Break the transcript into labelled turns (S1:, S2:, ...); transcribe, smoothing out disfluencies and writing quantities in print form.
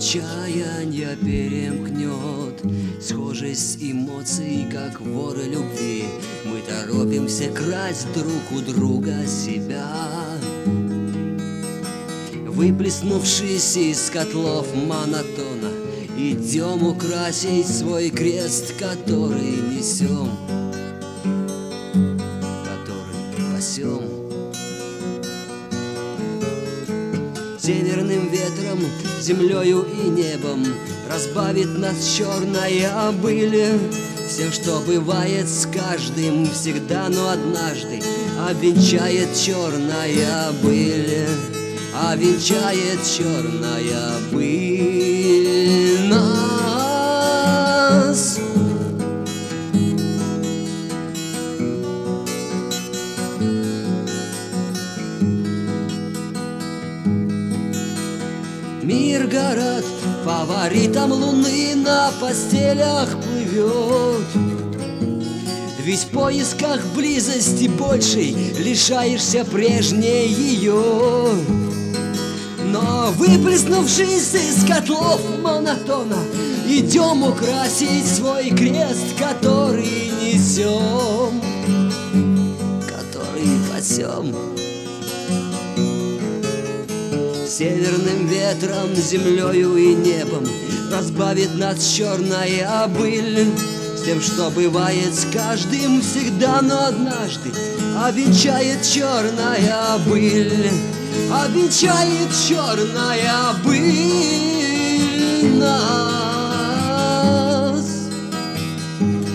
S1: отчаяния перемкнет, схожесть эмоций, как воры любви. Мы торопимся красть друг у друга себя, выплеснувшись из котлов монотона. Идем украсить свой крест, который несем, который пасем. Северным ветром, землею и небом разбавит нас черная быль. Всем, что бывает с каждым всегда, но однажды обвенчает черная быль, обвенчает черная быль нас. Миргород фаворитом луны на постелях плывет, ведь в поисках близости большей лишаешься прежней ее. Но выплеснувшись из котлов монотона, идем украсить свой крест, который несем, который пасем. Северным ветром, землею и небом разбавит нас черная быль. С тем, что бывает с каждым всегда, но однажды обвенчает черная быль, обвенчает черная быль нас.